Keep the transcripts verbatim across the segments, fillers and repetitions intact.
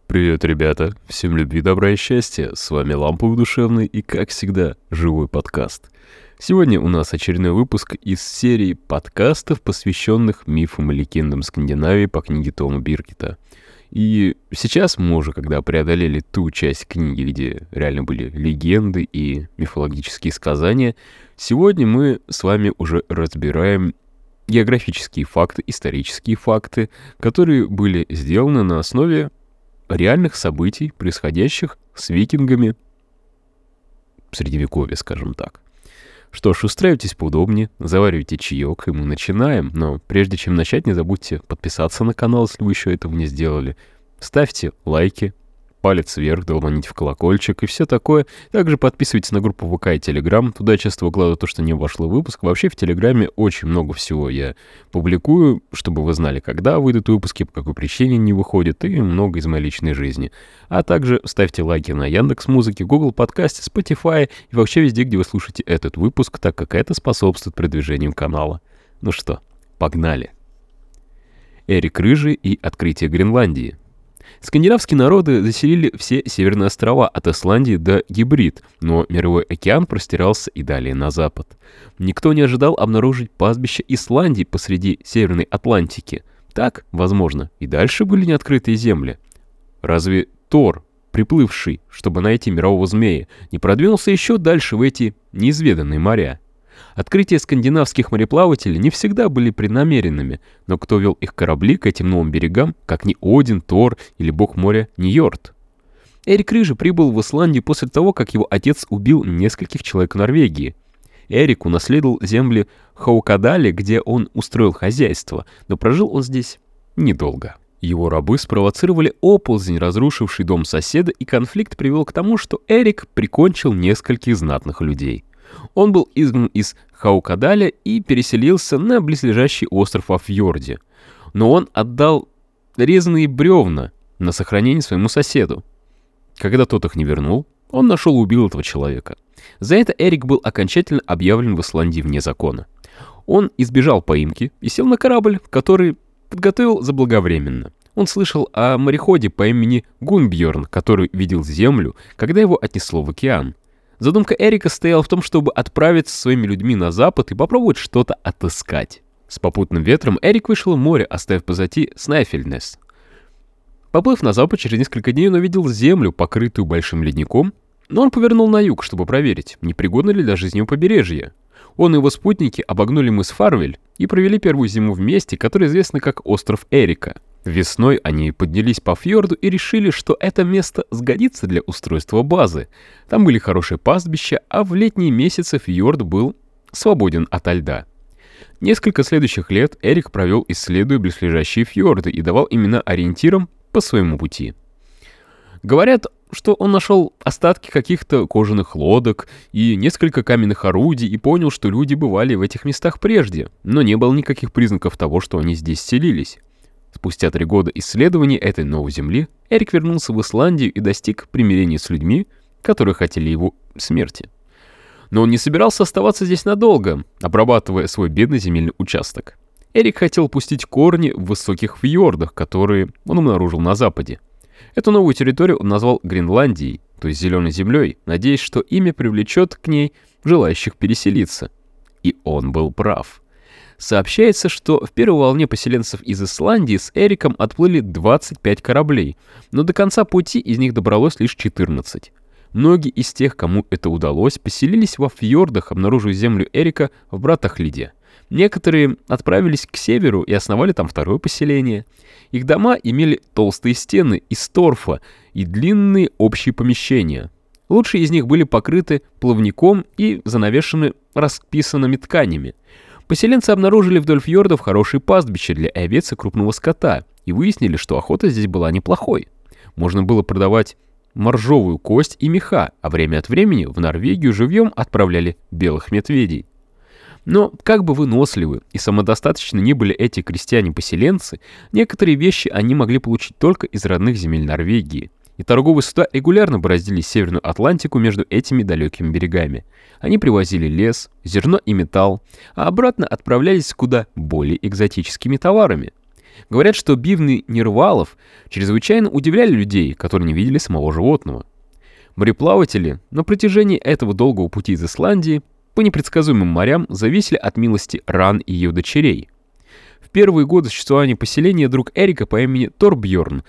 Привет, ребята! Всем любви, добра и счастья! С вами Ламповый Душевный и, как всегда, живой подкаст. Сегодня у нас очередной выпуск из серии подкастов, посвященных мифам и легендам Скандинавии по книге Тома Биркета. И сейчас мы уже, когда преодолели ту часть книги, где реально были легенды и мифологические сказания, сегодня мы с вами уже разбираем географические факты, исторические факты, которые были сделаны на основе реальных событий, происходящих с викингами в Средневековье, скажем так. Что ж, устраивайтесь поудобнее, заваривайте чаек, и мы начинаем. Но прежде чем начать, не забудьте подписаться на канал, если вы еще этого не сделали. Ставьте лайки, палец вверх, долбаните в колокольчик и все такое. Также подписывайтесь на группу ВК и Телеграм. Туда я часто выкладываю то, что не вошло в выпуск. Вообще в Телеграме очень много всего я публикую, чтобы вы знали, когда выйдут выпуски, по какой причине не выходят, и много из моей личной жизни. А также ставьте лайки на Яндекс.Музыке, Google Подкасте, Spotify и вообще везде, где вы слушаете этот выпуск, так как это способствует продвижению канала. Ну что, погнали. Эрик Рыжий и открытие Гренландии. Скандинавские народы заселили все северные острова от Исландии до Гибрид, но Мировой океан простирался и далее на запад. Никто не ожидал обнаружить пастбище Исландии посреди Северной Атлантики. Так, возможно, и дальше были неоткрытые земли. Разве Тор, приплывший, чтобы найти мирового змея, не продвинулся еще дальше в эти неизведанные моря? Открытия скандинавских мореплавателей не всегда были преднамеренными, но кто вел их корабли к этим новым берегам, как не Один, Тор или бог моря Ньорд? Эрик Рыжий прибыл в Исландию после того, как его отец убил нескольких человек в Норвегии. Эрик унаследовал земли Хаукадали, где он устроил хозяйство, но прожил он здесь недолго. Его рабы спровоцировали оползень, разрушивший дом соседа, и конфликт привел к тому, что Эрик прикончил нескольких знатных людей. Он был изгнан из Хаукадаля и переселился на близлежащий остров во фьорде. Но он отдал резаные бревна на сохранение своему соседу. Когда тот их не вернул, он нашел и убил этого человека. За это Эрик был окончательно объявлен в Исландии вне закона. Он избежал поимки и сел на корабль, который подготовил заблаговременно. Он слышал о мореходе по имени Гунбьорн, который видел землю, когда его отнесло в океан. Задумка Эрика стояла в том, чтобы отправиться со своими людьми на запад и попробовать что-то отыскать. С попутным ветром Эрик вышел в море, оставив позади Снайфельднес. Поплыв на запад, через несколько дней он увидел землю, покрытую большим ледником, но он повернул на юг, чтобы проверить, непригодно ли для жизни у побережья. Он и его спутники обогнули мыс Фарвель и провели первую зиму в месте, которое известно как остров Эрика. Весной они поднялись по фьорду и решили, что это место сгодится для устройства базы. Там были хорошие пастбища, а в летние месяцы фьорд был свободен ото льда. Несколько следующих лет Эрик провел, исследуя близлежащие фьорды, и давал имена ориентирам по своему пути. Говорят, что он нашел остатки каких-то кожаных лодок и несколько каменных орудий и понял, что люди бывали в этих местах прежде, но не было никаких признаков того, что они здесь селились. Спустя три года исследований этой новой земли Эрик вернулся в Исландию и достиг примирения с людьми, которые хотели его смерти. Но он не собирался оставаться здесь надолго, обрабатывая свой бедный земельный участок. Эрик хотел пустить корни в высоких фьордах, которые он обнаружил на западе. Эту новую территорию он назвал Гренландией, то есть зеленой землей, надеясь, что имя привлечет к ней желающих переселиться. И он был прав. Сообщается, что в первой волне поселенцев из Исландии с Эриком отплыли двадцать пять кораблей, но до конца пути из них добралось лишь четырнадцать. Многие из тех, кому это удалось, поселились во фьордах, обнаружив землю Эрика в Братахлиде. Некоторые отправились к северу и основали там второе поселение. Их дома имели толстые стены из торфа и длинные общие помещения. Лучшие из них были покрыты плавником и занавешены расписанными тканями. Поселенцы обнаружили вдоль фьордов хорошие пастбища для овец и крупного скота и выяснили, что охота здесь была неплохой. Можно было продавать моржовую кость и меха, а время от времени в Норвегию живьем отправляли белых медведей. Но как бы выносливы и самодостаточны ни были эти крестьяне-поселенцы, некоторые вещи они могли получить только из родных земель Норвегии. И торговые суда регулярно бороздили Северную Атлантику между этими далекими берегами. Они привозили лес, зерно и металл, а обратно отправлялись с куда более экзотическими товарами. Говорят, что бивни нирвалов чрезвычайно удивляли людей, которые не видели самого животного. Мореплаватели на протяжении этого долгого пути из Исландии по непредсказуемым морям зависели от милости Ран и ее дочерей. В первые годы существования поселения друг Эрика по имени Торбьерн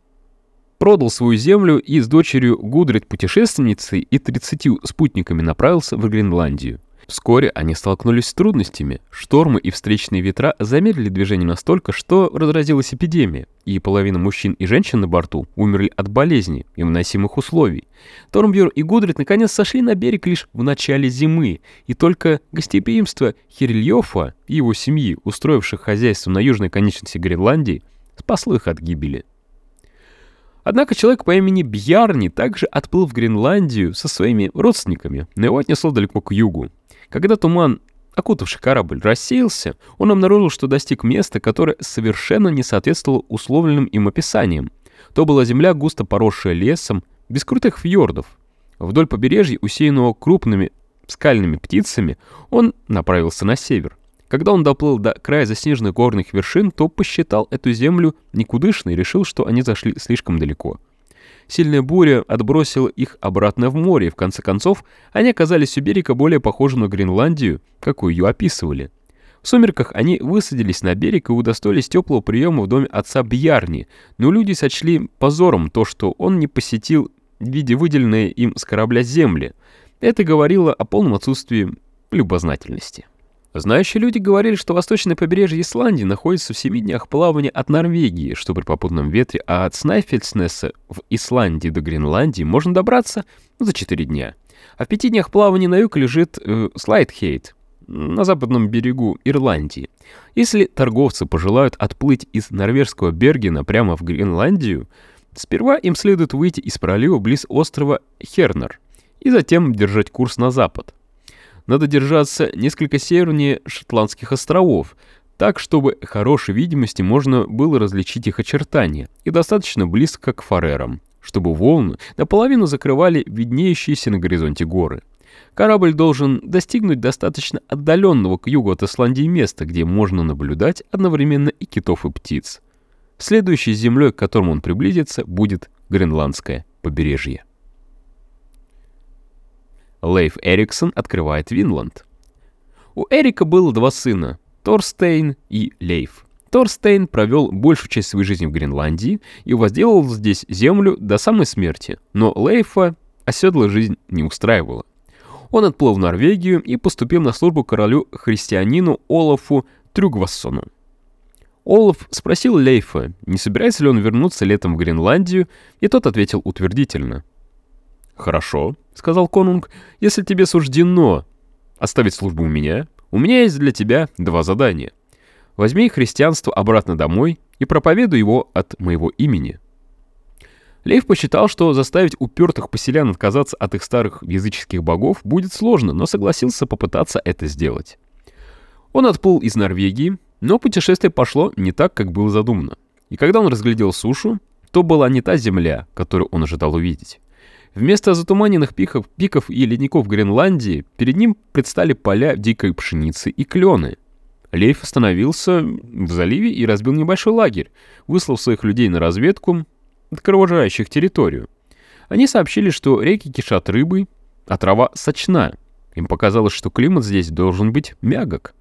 продал свою землю и с дочерью Гудрид путешественницей и тридцатью спутниками направился в Гренландию. Вскоре они столкнулись с трудностями. Штормы и встречные ветра замедлили движение настолько, что разразилась эпидемия, и половина мужчин и женщин на борту умерли от болезней и невыносимых условий. Торбьерн и Гудрид наконец сошли на берег лишь в начале зимы, и только гостеприимство Хирильёфа и его семьи, устроивших хозяйство на южной конечности Гренландии, спасло их от гибели. Однако человек по имени Бьярни также отплыл в Гренландию со своими родственниками, но его отнесло далеко к югу. Когда туман, окутавший корабль, рассеялся, он обнаружил, что достиг места, которое совершенно не соответствовало условленным им описаниям. То была земля, густо поросшая лесом, без крутых фьордов. Вдоль побережья, усеянного крупными скальными птицами, он направился на север. Когда он доплыл до края заснеженных горных вершин, то посчитал эту землю никудышной и решил, что они зашли слишком далеко. Сильная буря отбросила их обратно в море, и в конце концов они оказались у берега, более похожего на Гренландию, какую ее описывали. В сумерках они высадились на берег и удостоились теплого приема в доме отца Бьярни, но люди сочли позором то, что он не посетил в виде выделенной им с корабля земли. Это говорило о полном отсутствии любознательности. Знающие люди говорили, что восточное побережье Исландии находится в семи днях плавания от Норвегии, что при попутном ветре, а от Снайфельснеса в Исландии до Гренландии можно добраться за четыре дня. А в пяти днях плавания на юг лежит э, Слайдхейт, на западном берегу Ирландии. Если торговцы пожелают отплыть из норвежского Бергена прямо в Гренландию, сперва им следует выйти из пролива близ острова Хернер и затем держать курс на запад. Надо держаться несколько севернее Шотландских островов, так, чтобы хорошей видимости можно было различить их очертания, и достаточно близко к Фарерам, чтобы волны наполовину закрывали виднеющиеся на горизонте горы. Корабль должен достигнуть достаточно отдаленного к югу от Исландии места, где можно наблюдать одновременно и китов, и птиц. Следующей землей, к которому он приблизится, будет Гренландское побережье. Лейф Эриксон открывает Винланд. У Эрика было два сына — Торстейн и Лейф. Торстейн провел большую часть своей жизни в Гренландии и возделал здесь землю до самой смерти, но Лейфа оседлая жизнь не устраивала. Он отплыл в Норвегию и поступил на службу королю-христианину Олафу Трюгвассону. Олаф спросил Лейфа, не собирается ли он вернуться летом в Гренландию, и тот ответил утвердительно. «Хорошо», — сказал конунг, — «если тебе суждено оставить службу у меня, у меня есть для тебя два задания. Возьми христианство обратно домой и проповедуй его от моего имени». Лейф посчитал, что заставить упертых поселян отказаться от их старых языческих богов будет сложно, но согласился попытаться это сделать. Он отплыл из Норвегии, но путешествие пошло не так, как было задумано. И когда он разглядел сушу, то была не та земля, которую он ожидал увидеть. Вместо затуманенных пиков, пиков и ледников Гренландии перед ним предстали поля дикой пшеницы и клены. Лейф остановился в заливе и разбил небольшой лагерь, выслав своих людей на разведку, окружающих территорию. Они сообщили, что реки кишат рыбой, а трава сочна. Им показалось, что климат здесь должен быть мягок.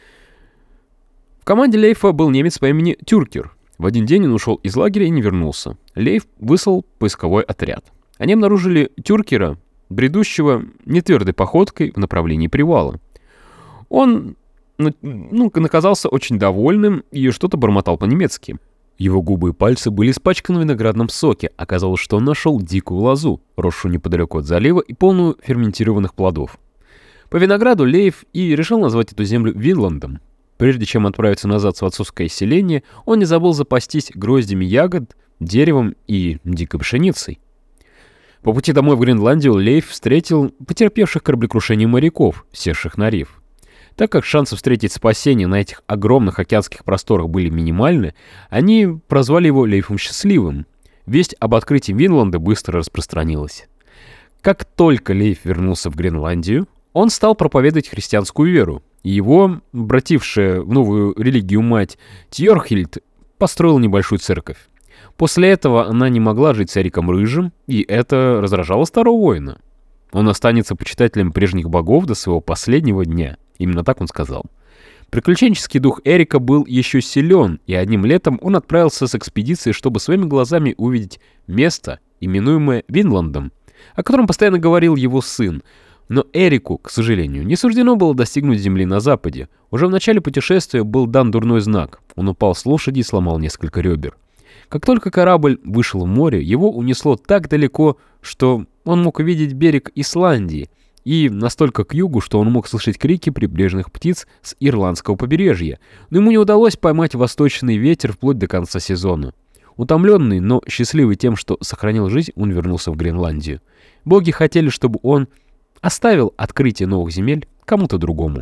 В команде Лейфа был немец по имени Тюркер. В один день он ушел из лагеря и не вернулся. Лейф выслал поисковой отряд. Они обнаружили Тюркера, бредущего нетвердой походкой в направлении привала. Он ну, оказался очень довольным и что-то бормотал по-немецки. Его губы и пальцы были испачканы в виноградном соке. Оказалось, что он нашел дикую лозу, росшую неподалеку от залива и полную ферментированных плодов. По винограду Лейф и решил назвать эту землю Винландом. Прежде чем отправиться назад в отцовское селение, он не забыл запастись гроздями ягод, деревом и дикой пшеницей. По пути домой в Гренландию Лейф встретил потерпевших кораблекрушение моряков, севших на риф. Так как шансы встретить спасение на этих огромных океанских просторах были минимальны, они прозвали его Лейфом Счастливым. Весть об открытии Винланда быстро распространилась. Как только Лейф вернулся в Гренландию, он стал проповедовать христианскую веру, и его, обратившая в новую религию мать Тьорхильд, построила небольшую церковь. После этого она не могла жить с Эриком Рыжим, и это раздражало старого воина. Он останется почитателем прежних богов до своего последнего дня. Именно так он сказал. Приключенческий дух Эрика был еще силен, и одним летом он отправился с экспедицией, чтобы своими глазами увидеть место, именуемое Винландом, о котором постоянно говорил его сын. Но Эрику, к сожалению, не суждено было достигнуть земли на западе. Уже в начале путешествия был дан дурной знак. Он упал с лошади и сломал несколько ребер. Как только корабль вышел в море, его унесло так далеко, что он мог увидеть берег Исландии, и настолько к югу, что он мог слышать крики прибрежных птиц с ирландского побережья, но ему не удалось поймать восточный ветер вплоть до конца сезона. Утомленный, но счастливый тем, что сохранил жизнь, он вернулся в Гренландию. Боги хотели, чтобы он оставил открытие новых земель кому-то другому.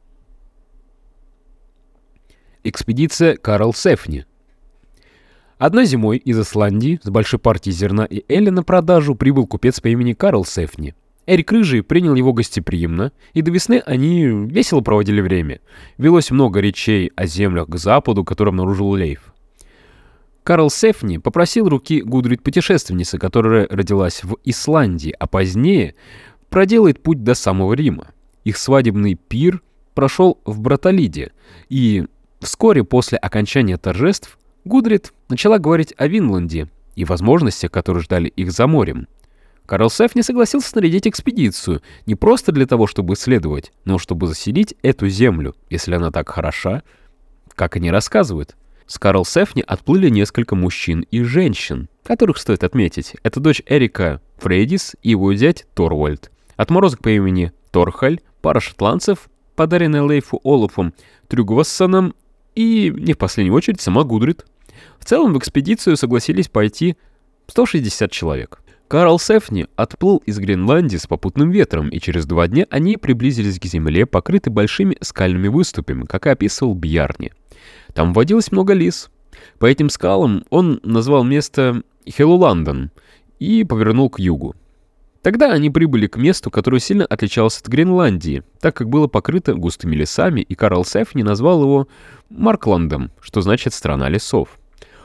Экспедиция Карлсефни. Одной зимой из Исландии с большой партией зерна и эля на продажу прибыл купец по имени Карлсефни. Эрик Рыжий принял его гостеприимно, и до весны они весело проводили время. Велось много речей о землях к западу, которые обнаружил Лейф. Карлсефни попросил руки Гудрит-путешественницы, которая родилась в Исландии, а позднее проделает путь до самого Рима. Их свадебный пир прошел в Браталиде, и вскоре после окончания торжеств Гудрит начала говорить о Винланде и возможностях, которые ждали их за морем. Карлсефни согласился снарядить экспедицию не просто для того, чтобы исследовать, но чтобы заселить эту землю, если она так хороша, как они рассказывают. С Карлсефни отплыли несколько мужчин и женщин, которых стоит отметить. Это дочь Эрика Фрейдис и его зять Торвальд, отморозок по имени Торхаль, пара шотландцев, подаренная Лейфу Олафом Трюгвассоном, и, не в последнюю очередь, сама Гудрит. В целом в экспедицию согласились пойти сто шестьдесят человек. Карлсефни отплыл из Гренландии с попутным ветром, и через два дня они приблизились к земле, покрытой большими скальными выступами, как и описывал Бьярни. Там водилось много лис. По этим скалам он назвал место Хелуланден и повернул к югу. Тогда они прибыли к месту, которое сильно отличалось от Гренландии, так как было покрыто густыми лесами, и Карлсефни назвал его Маркландом, что значит «страна лесов».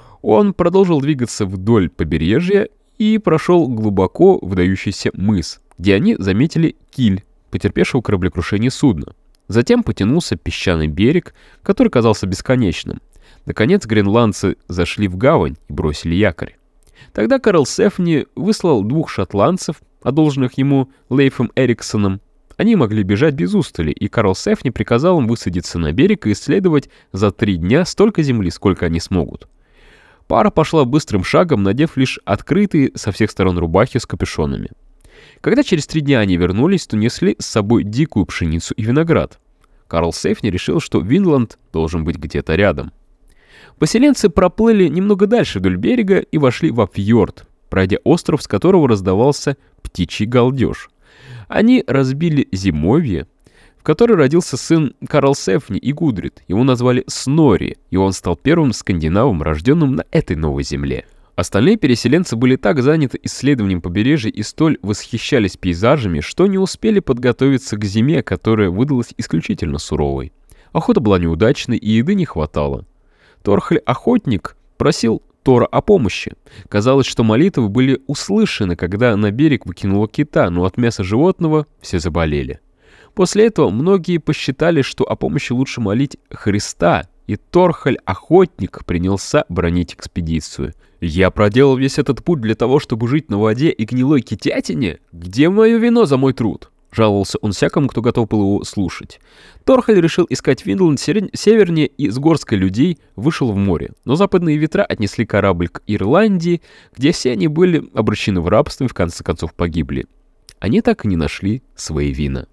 Он продолжил двигаться вдоль побережья и прошел глубоко вдающийся мыс, где они заметили киль, потерпевшего кораблекрушение судна. Затем потянулся песчаный берег, который казался бесконечным. Наконец гренландцы зашли в гавань и бросили якорь. Тогда Карлсефни выслал двух шотландцев, одолженных ему Лейфом Эриксоном. Они могли бежать без устали, и Карлсефни приказал им высадиться на берег и исследовать за три дня столько земли, сколько они смогут. Пара пошла быстрым шагом, надев лишь открытые со всех сторон рубахи с капюшонами. Когда через три дня они вернулись, то несли с собой дикую пшеницу и виноград. Карлсефни решил, что Винланд должен быть где-то рядом. Поселенцы проплыли немного дальше вдоль берега и вошли во фьорд, пройдя остров, с которого раздавался птичий галдеж. Они разбили зимовье, в которой родился сын Карлсефни и Гудрит. Его назвали Снори, и он стал первым скандинавом, рожденным на этой новой земле. Остальные переселенцы были так заняты исследованием побережья и столь восхищались пейзажами, что не успели подготовиться к зиме, которая выдалась исключительно суровой. Охота была неудачной, и еды не хватало. Торхаль-охотник просил Тора о помощи. Казалось, что молитвы были услышаны, когда на берег выкинуло кита, но от мяса животного все заболели. После этого многие посчитали, что о помощи лучше молить Христа, и Торхаль-охотник принялся бронить экспедицию. «Я проделал весь этот путь для того, чтобы жить на воде и гнилой китятине? Где мое вино за мой труд?» — жаловался он всякому, кто готов был его слушать. Торхаль решил искать Винланд севернее и с горсткой людей вышел в море. Но западные ветра отнесли корабль к Ирландии, где все они были обращены в рабство и в конце концов погибли. Они так и не нашли свои вина.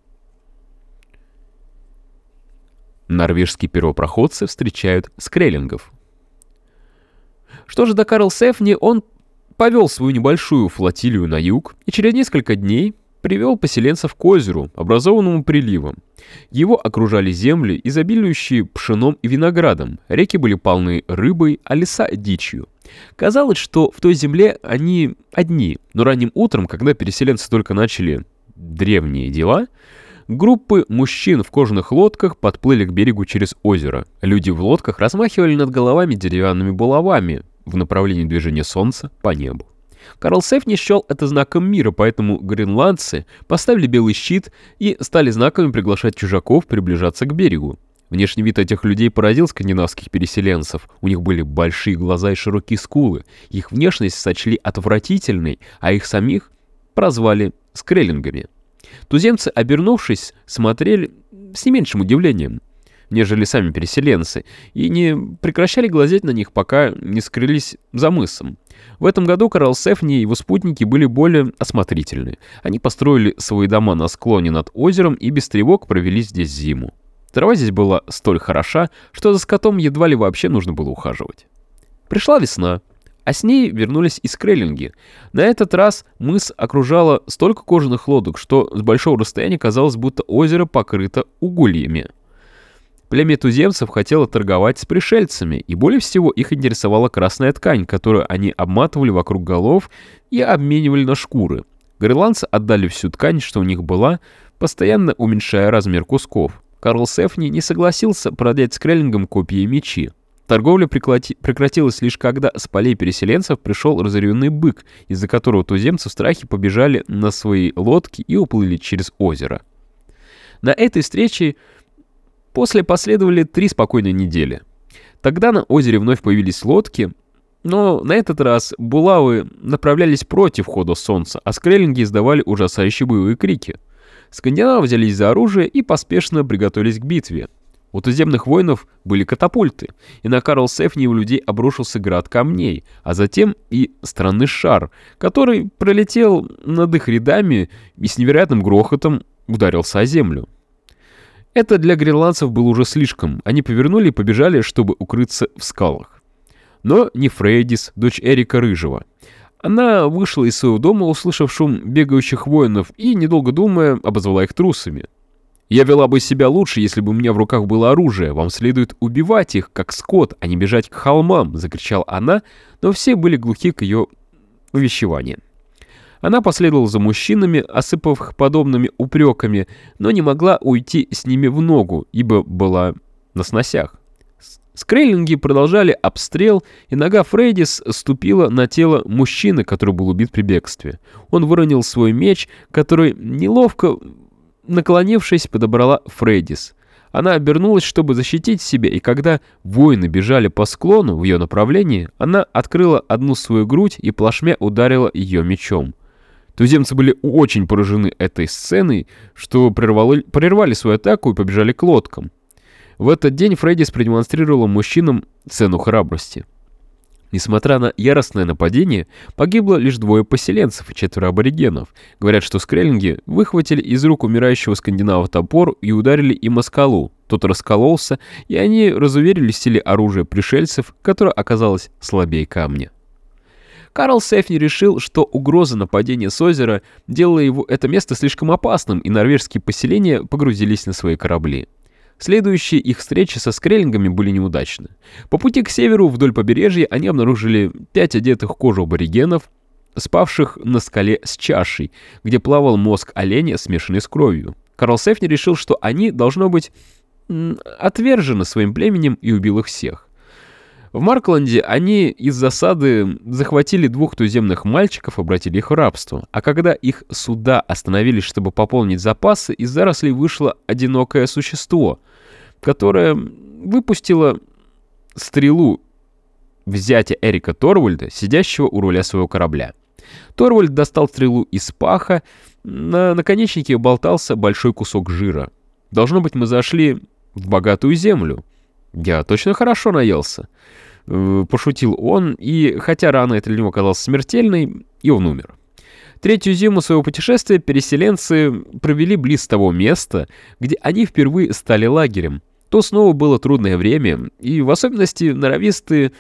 Норвежские первопроходцы встречают скреллингов. Что же до Карлсефни, он повел свою небольшую флотилию на юг и через несколько дней привел поселенцев к озеру, образованному приливом. Его окружали земли, изобилующие пшеном и виноградом, реки были полны рыбой, а леса — дичью. Казалось, что в той земле они одни, но ранним утром, когда переселенцы только начали древние дела, Группы мужчин в кожаных лодках подплыли к берегу через озеро. Люди в лодках размахивали над головами деревянными булавами в направлении движения солнца по небу. Карлсефни счел это знаком мира, поэтому гренландцы поставили белый щит и стали знаками приглашать чужаков приближаться к берегу. Внешний вид этих людей поразил скандинавских переселенцев. У них были большие глаза и широкие скулы. Их внешность сочли отвратительной, а их самих прозвали скреллингами. Туземцы, обернувшись, смотрели с не меньшим удивлением, нежели сами переселенцы, и не прекращали глазеть на них, пока не скрылись за мысом. В этом году Карлсефни и его спутники были более осмотрительны. Они построили свои дома на склоне над озером и без тревог провели здесь зиму. Трава здесь была столь хороша, что за скотом едва ли вообще нужно было ухаживать. Пришла весна, а с ней вернулись и скреллинги. На этот раз мыс окружало столько кожаных лодок, что с большого расстояния казалось, будто озеро покрыто угольями. Племя туземцев хотело торговать с пришельцами, и более всего их интересовала красная ткань, которую они обматывали вокруг голов и обменивали на шкуры. Гренландцы отдали всю ткань, что у них была, постоянно уменьшая размер кусков. Карлсефни не согласился продать скреллингам копья и мечи. Торговля прекрати... прекратилась лишь когда с полей переселенцев пришел разъяренный бык, из-за которого туземцы в страхе побежали на свои лодки и уплыли через озеро. На этой встрече после последовали три спокойные недели. Тогда на озере вновь появились лодки, но на этот раз булавы направлялись против хода солнца, а скреллинги издавали ужасающие боевые крики. Скандинавы взялись за оружие и поспешно приготовились к битве. У туземных воинов были катапульты, и на Карлсефни у людей обрушился град камней, а затем и странный шар, который пролетел над их рядами и с невероятным грохотом ударился о землю. Это для гренландцев было уже слишком, они повернули и побежали, чтобы укрыться в скалах. Но не Фрейдис, дочь Эрика Рыжего. Она вышла из своего дома, услышав шум бегающих воинов, и, недолго думая, обозвала их трусами. «Я вела бы себя лучше, если бы у меня в руках было оружие. Вам следует убивать их, как скот, а не бежать к холмам», — закричала она, но все были глухи к ее увещеваниям. Она последовала за мужчинами, осыпав их подобными упреками, но не могла уйти с ними в ногу, ибо была на сносях. Скреллинги продолжали обстрел, и нога Фрейдис ступила на тело мужчины, который был убит при бегстве. Он выронил свой меч, который, неловко наклонившись, подобрала Фрейдис. Она обернулась, чтобы защитить себя, и когда воины бежали по склону в ее направлении, она открыла одну свою грудь и плашмя ударила ее мечом. Туземцы были очень поражены этой сценой, что прервали, прервали свою атаку и побежали к лодкам. В этот день Фрейдис продемонстрировала мужчинам цену храбрости. Несмотря на яростное нападение, погибло лишь двое поселенцев и четверо аборигенов. Говорят, что скреллинги выхватили из рук умирающего скандинава топор и ударили им о скалу. Тот раскололся, и они разуверились в силе оружия пришельцев, которое оказалось слабее камня. Карлсефни решил, что угроза нападения с озера делала его это место слишком опасным, и норвежские поселения погрузились на свои корабли. Следующие их встречи со скреллингами были неудачны. По пути к северу вдоль побережья они обнаружили пять одетых в кожу аборигенов, спавших на скале с чашей, где плавал мозг оленя, смешанный с кровью. Карлсефни решил, что они, должно быть, отвержены своим племенем, и убил их всех. В Маркланде они из засады захватили двух туземных мальчиков, обратили их в рабство. А когда их суда остановились, чтобы пополнить запасы, из зарослей вышло одинокое существо, которое выпустило стрелу в зятя Эрика Торвальда, сидящего у руля своего корабля. Торвальд достал стрелу из паха, на наконечнике болтался большой кусок жира. «Должно быть, мы зашли в богатую землю. Я точно хорошо наелся», — пошутил он, и хотя рана эта для него казалась смертельной, и он умер. Третью зиму своего путешествия переселенцы провели близ того места, где они впервые стали лагерем. То снова было трудное время, и в особенности норовистые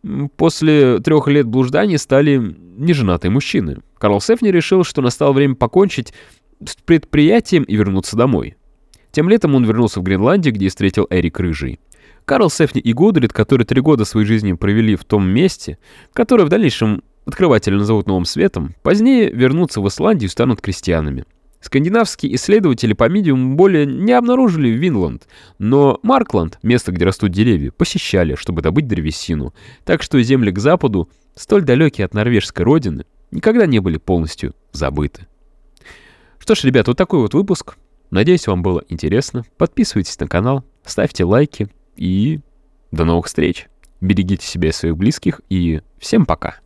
после трех лет блужданий стали неженатые мужчины. Карлсефни решил, что настало время покончить с предприятием и вернуться домой. Тем летом он вернулся в Гренландию, где встретил Эрик Рыжий. Карлсефни и Гудрид, которые три года своей жизни провели в том месте, которое в дальнейшем открыватели назовут Новым Светом, позднее вернутся в Исландию и станут крестьянами. Скандинавские исследователи, по-видимому, более не обнаружили Винланд, но Маркланд, место, где растут деревья, посещали, чтобы добыть древесину, так что земли к западу, столь далекие от норвежской родины, никогда не были полностью забыты. Что ж, ребят, вот такой вот выпуск. Надеюсь, вам было интересно. Подписывайтесь на канал, ставьте лайки и до новых встреч. Берегите себя и своих близких, и всем пока.